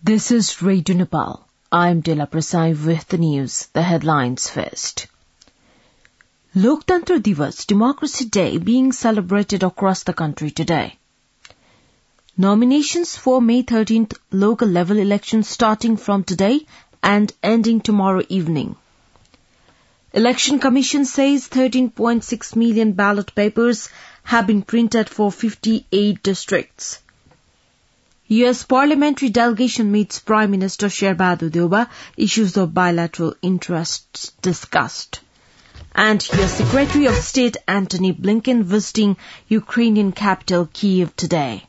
This is Radio Nepal. I'm Dela Prasai with the news. The headlines first. Loktantra Divas, Democracy Day, being celebrated across the country today. Nominations for May 13th local level elections starting from today and ending tomorrow evening. Election Commission says 13.6 million ballot papers have been printed for 58 districts. U.S. parliamentary delegation meets Prime Minister Sherbadu Deuba. Issues of bilateral interests discussed. And U.S. Secretary of State Antony Blinken visiting Ukrainian capital Kyiv today.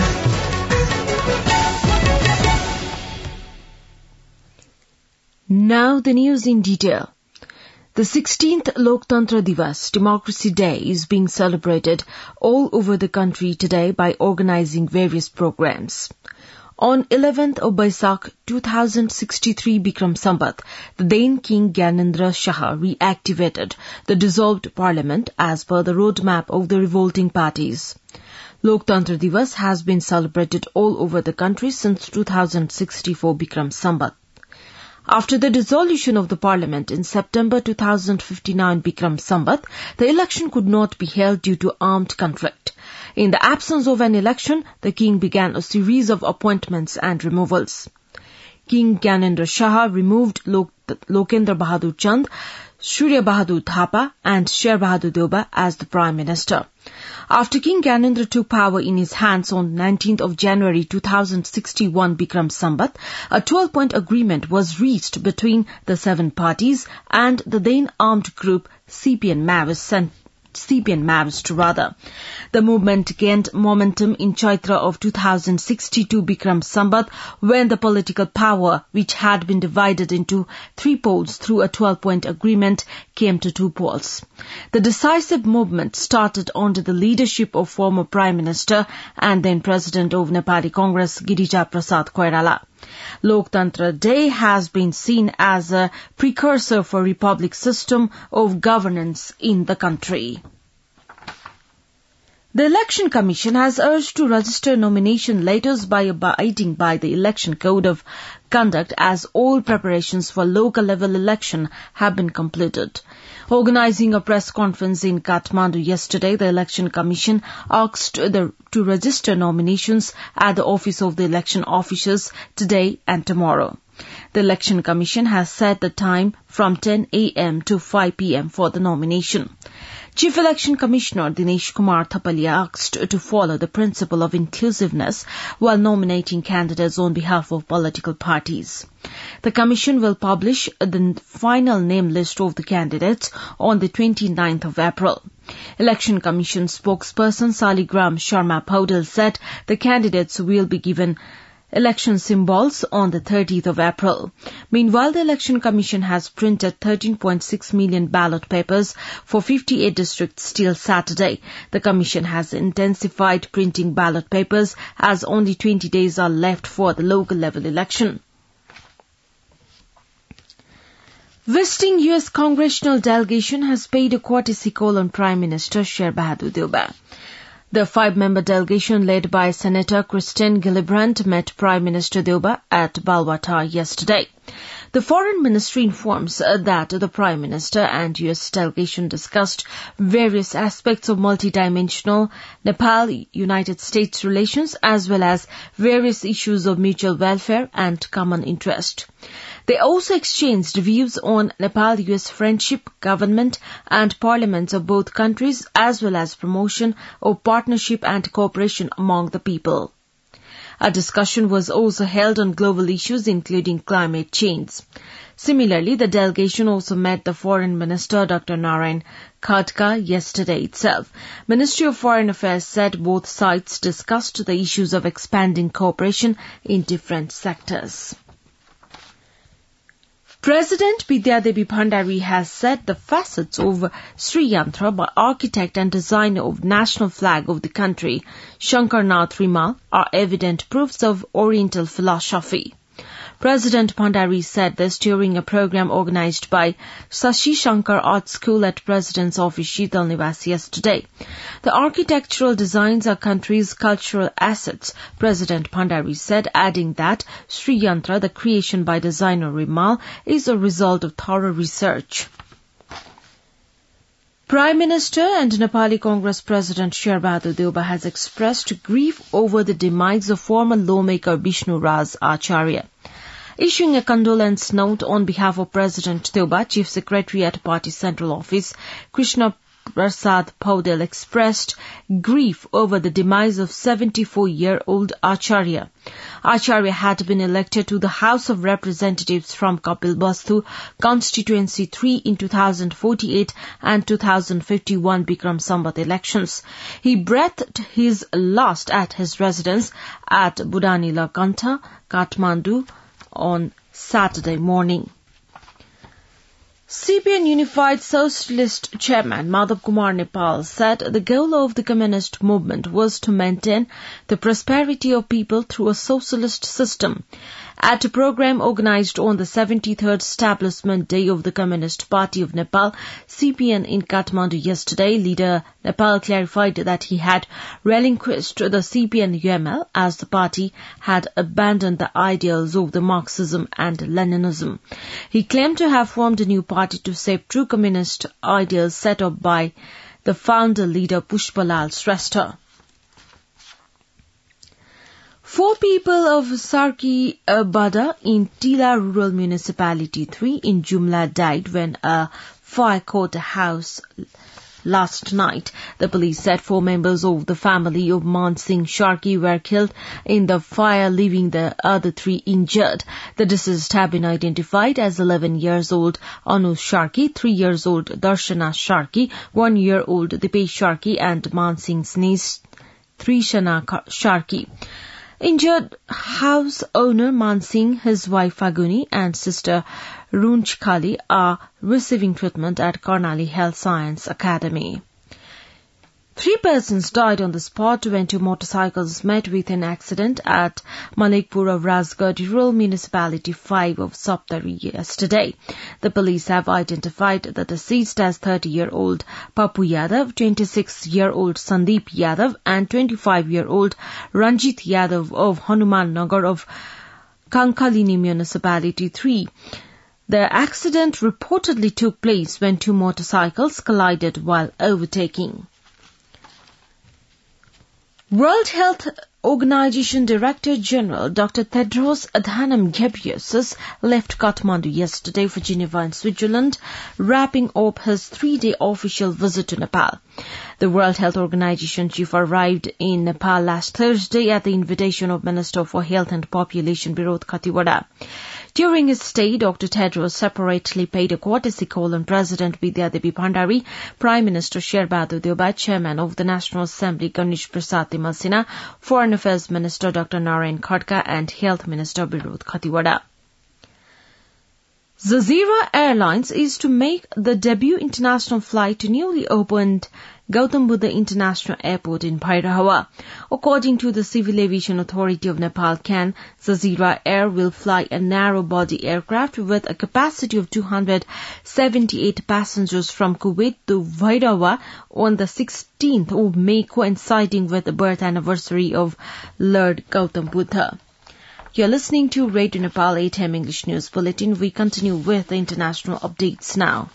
Now the news in detail. The 16th Loktantra Divas, Democracy Day, is being celebrated all over the country today by organizing various programs. On 11th of Baisakh 2063 Bikram Sambat, the then King Gyanendra Shah reactivated the dissolved parliament as per the roadmap of the revolting parties. Loktantra Divas has been celebrated all over the country since 2064 Bikram Sambat. After the dissolution of the parliament in September 2059 Bikram Sambat, the election could not be held due to armed conflict. In the absence of an election, the king began a series of appointments and removals. King Gyanendra Shah removed Lokendra Bahadur Chand, Surya Bahadur Thapa and Sher Bahadur Deuba as the Prime Minister. After King Gyanendra took power in his hands on 19th of January 2061 Bikram Sambat, a 12-point agreement was reached between the 7 parties and the then armed group CPN Maoist. The movement gained momentum in Chaitra of 2062 Bikram Sambat when the political power, which had been divided into 3 poles through a 12-point agreement, came to 2 poles. The decisive movement started under the leadership of former Prime Minister and then President of Nepali Congress, Girija Prasad Koirala. Loktantra Day has been seen as a precursor for republic system of governance in the country. The Election Commission has urged to register nomination letters by abiding by the Election Code of Conduct as all preparations for local level election have been completed. Organising a press conference in Kathmandu yesterday, the Election Commission asked to register nominations at the office of the election officials today and tomorrow. The Election Commission has set the time from 10 a.m. to 5 p.m. for the nomination. Chief Election Commissioner Dinesh Kumar Thapalia asked to follow the principle of inclusiveness while nominating candidates on behalf of political parties. The Commission will publish the final name list of the candidates on the 29th of April. Election Commission spokesperson Saligram Sharma Paudel said the candidates will be given election symbols on the 30th of April. Meanwhile, the Election Commission has printed 13.6 million ballot papers for 58 districts till Saturday. The Commission has intensified printing ballot papers as only 20 days are left for the local level election. Visiting U.S. congressional delegation has paid a courtesy call on Prime Minister Sher Bahadur Deuba. The 5-member delegation led by Senator Kristen Gillibrand met Prime Minister Deuba at Balwata yesterday. The Foreign Ministry informs that the Prime Minister and U.S. delegation discussed various aspects of multidimensional Nepal-United States relations as well as various issues of mutual welfare and common interest. They also exchanged views on Nepal-US friendship, government and parliaments of both countries as well as promotion of partnership and cooperation among the people. A discussion was also held on global issues including climate change. Similarly, the delegation also met the Foreign Minister Dr. Narayan Khadka yesterday itself. Ministry of Foreign Affairs said both sides discussed the issues of expanding cooperation in different sectors. President Bidyadevi Bhandari has said the facets of Sri Yantra by architect and designer of national flag of the country, Shankar Nath Rimal, are evident proofs of Oriental philosophy. President Bhandari said this during a program organized by Sashi Shankar Art School at President's Office, Sheetal Niwas, yesterday. The architectural designs are country's cultural assets, President Bhandari said, adding that Sri Yantra, the creation by designer Rimal, is a result of thorough research. Prime Minister and Nepali Congress President Sher Bahadur Deuba has expressed grief over the demise of former lawmaker Vishnu Raj Acharya. Issuing a condolence note on behalf of President Deuba, Chief Secretary at Party Central Office, Krishna Prasad Paudel expressed grief over the demise of 74-year-old Acharya. Acharya had been elected to the House of Representatives from Kapilvastu, Constituency 3 in 2048 and 2051 Bikram Sambat elections. He breathed his last at his residence at Budanila Kantha, Kathmandu on Saturday morning. CPN Unified Socialist Chairman Madhav Kumar Nepal said the goal of the communist movement was to maintain the prosperity of people through a socialist system. At a program organized on the 73rd Establishment Day of the Communist Party of Nepal, CPN in Kathmandu yesterday, leader Nepal clarified that he had relinquished the CPN-UML as the party had abandoned the ideals of the Marxism and Leninism. He claimed to have formed a new party to save true communist ideals set up by the founder leader Pushpalal Shrestha. 4 people of Sarki Bada in Tila Rural Municipality 3 in Jumla died when a fire caught a house last night. The police said 4 members of the family of Man Singh Sharki were killed in the fire, leaving the other 3 injured. The deceased have been identified as 11 years old Anu Sharki, 3 years old Darshana Sharki, 1 year old Dipesh Sharki and Man Singh's niece Trishana Sharki. Injured house owner Man Singh, his wife Faguni and sister Runch Kali are receiving treatment at Karnali Health Science Academy. 3 persons died on the spot when 2 motorcycles met with an accident at Malikpur of Rajgarh Rural Municipality 5 of Saptari yesterday. The police have identified the deceased as 30-year-old Papu Yadav, 26-year-old Sandeep Yadav and 25-year-old Ranjit Yadav of Hanuman Nagar of Kankalini Municipality 3. The accident reportedly took place when 2 motorcycles collided while overtaking. World Health Organization Director General Dr. Tedros Adhanom Ghebreyesus left Kathmandu yesterday for Geneva in Switzerland, wrapping up his 3-day official visit to Nepal. The World Health Organization chief arrived in Nepal last Thursday at the invitation of Minister for Health and Population Birod Khatiwada. During his stay, Dr. Tedros separately paid a courtesy call on President Vidya Devi Bhandari, Prime Minister Sher Bahadur Deuba, Chairman of the National Assembly Ganesh Prasad Timal Sinha, Foreign Affairs Minister Dr. Narayan Khadka and Health Minister Birod Khatiwada. Jazeera Airlines is to make the debut international flight to newly opened Gautam Buddha International Airport in Bhairahawa. According to the Civil Aviation Authority of Nepal, CAN, Jazeera Air will fly a narrow-body aircraft with a capacity of 278 passengers from Kuwait to Bhairahawa on the 16th of May, coinciding with the birth anniversary of Lord Gautam Buddha. You're listening to Radio Nepal 8 AM English News Bulletin. We continue with the international updates now.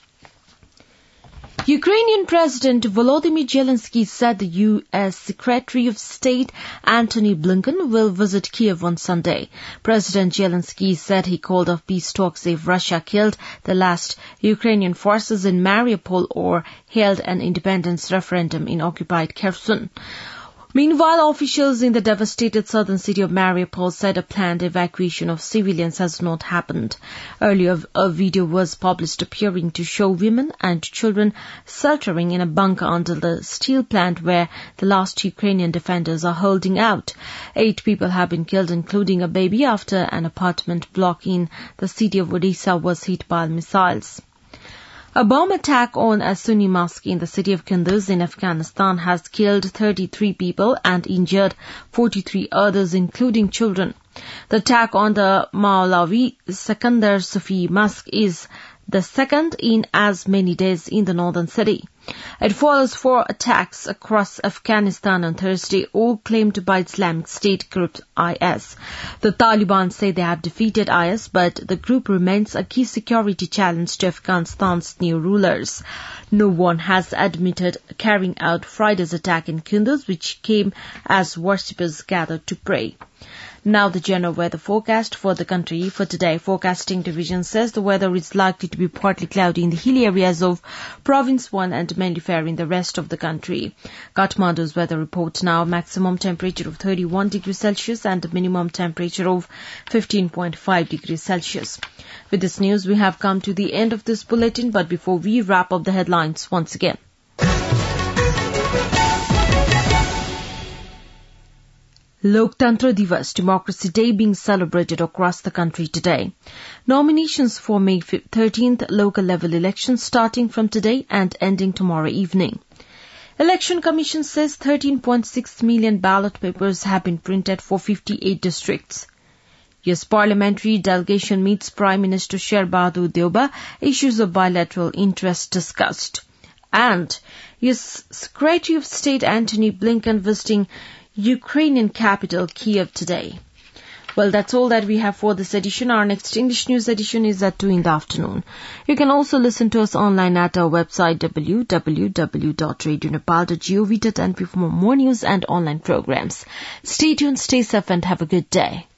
Ukrainian President Volodymyr Zelensky said the U.S. Secretary of State Antony Blinken will visit Kiev on Sunday. President Zelensky said he called off peace talks if Russia killed the last Ukrainian forces in Mariupol or held an independence referendum in occupied Kherson. Meanwhile, officials in the devastated southern city of Mariupol said a planned evacuation of civilians has not happened. Earlier, a video was published appearing to show women and children sheltering in a bunker under the steel plant where the last Ukrainian defenders are holding out. 8 people have been killed, including a baby, after an apartment block in the city of Odessa was hit by missiles. A bomb attack on a Sunni mosque in the city of Kunduz in Afghanistan has killed 33 people and injured 43 others, including children. The attack on the Maulavi Sikandar Sufi Mosque is the second in as many days in the northern city. It follows 4 attacks across Afghanistan on Thursday, all claimed by Islamic State group IS. The Taliban say they have defeated IS, but the group remains a key security challenge to Afghanistan's new rulers. No one has admitted carrying out Friday's attack in Kunduz, which came as worshippers gathered to pray. Now the general weather forecast for the country for today. Forecasting division says the weather is likely to be partly cloudy in the hilly areas of Province 1 and mainly fair in the rest of the country. Kathmandu's weather report now: maximum temperature of 31 degrees Celsius and a minimum temperature of 15.5 degrees Celsius. With this news, we have come to the end of this bulletin, but before we wrap up the headlines once again. Loktantra Divas, Democracy Day, being celebrated across the country today. Nominations for May 13th local level elections starting from today and ending tomorrow evening. Election Commission says 13.6 million ballot papers have been printed for 58 districts. US parliamentary delegation meets Prime Minister Sher Bahadur Deuba, issues of bilateral interest discussed. And US Secretary of State Antony Blinken visiting Ukrainian capital Kiev today. Well, that's all that we have for this edition. Our next English news edition is at 2 in the afternoon. You can also listen to us online at our website www.radionepal.gov.np for more news and online programs. Stay tuned, stay safe and have a good day.